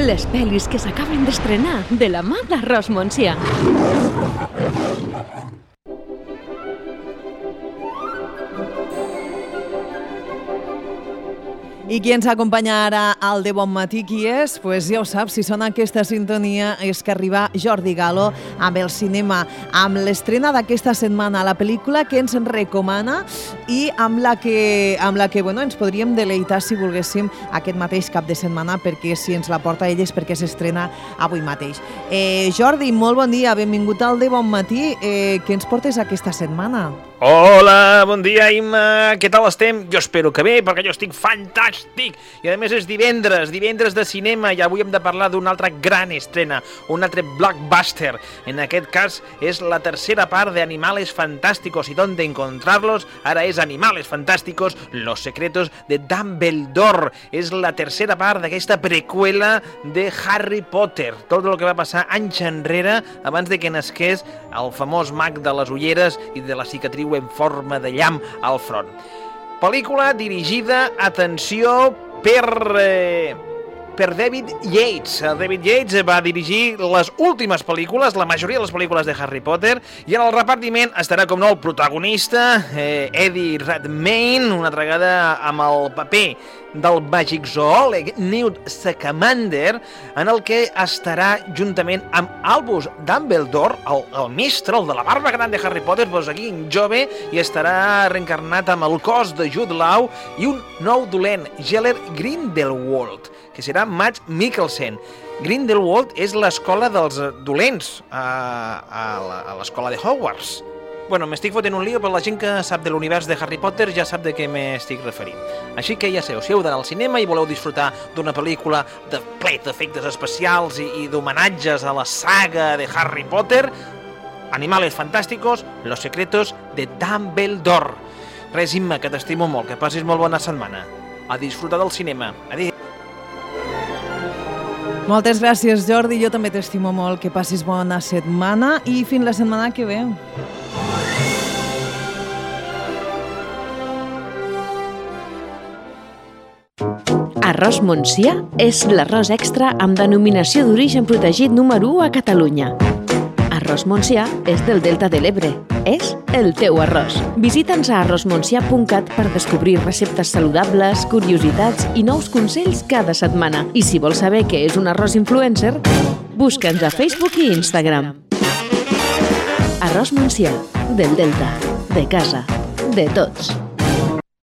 les pel·lis que s'acaben d'estrenar de la mà d'Arròs Montsià. I qui ens acompanya ara al De Bon Matí, qui és? Pues ja ho saps, si sona aquesta sintonia és que arriba Jordi Galo amb el cinema, amb l'estrena d'aquesta setmana, la pel·lícula que ens recomana i amb la que ens podríem deleitar si volguéssim aquest mateix cap de setmana, perquè si ens la porta ell és perquè s'estrena avui mateix. Jordi, molt bon dia, benvingut al De Bon Matí. Què ens portes aquesta setmana? Hola, bon dia, Imma. Què tal estem? Jo espero que bé, perquè jo estic fantàstic. I a més és divendres de cinema, i avui hem de parlar d'una altra gran estrena, un altre blockbuster. En aquest cas és la tercera part de Animales Fantásticos, i ¿dónde encontrarlos? Ara és Animales Fantásticos, Los Secretos de Dumbledore. És la tercera part d'aquesta preqüela de Harry Potter. Tot el que va passar anys enrere, abans de que nasqués el famós mag de les ulleres i de la cicatriu en forma de llamp al front. Pel·lícula dirigida, atenció, per David Yates. David Yates va dirigir les últimes pel·lícules, la majoria de les pel·lícules de Harry Potter, i en el repartiment estarà, com no, el protagonista, Eddie Redmayne, una altra vegada amb el paper del màgic zoòleg Newt Scamander, en el que estarà juntament amb Albus Dumbledore, el mestre, el de la barba gran de Harry Potter, doncs aquí jove, i estarà reencarnat amb el cos de Jude Law, i un nou dolent, Gellert Grindelwald, que serà Mads Mikkelsen. Grindelwald és l'escola dels dolents a l'escola de Hogwarts. Bueno, m'estic fotent un lío, però la gent que sap de l'univers de Harry Potter ja sap de què m'estic referint. Així que ja sabeu, si heu d'anar al cinema i voleu disfrutar d'una pel·lícula de ple d'efectes especials i d'homenatges a la saga de Harry Potter, Animales Fantásticos, Los Secretos de Dumbledore. Res, Imma, que t'estimo molt, que passis molt bona setmana. A disfrutar del cinema. Adéu. Moltes gràcies, Jordi. Jo també t'estimo molt. Que passis bona setmana i fins la setmana que ve. Arròs Montsià és l'arròs extra amb denominació d'origen protegit número 1 a Catalunya. Arròs Montsià és del Delta de l'Ebre. És el teu arròs. Visita'ns a arrosmontsià.cat per descobrir receptes saludables, curiositats i nous consells cada setmana. I si vols saber què és un arròs influencer, busca'ns a Facebook i Instagram. Arròs Montsià, del Delta, de casa, de tots.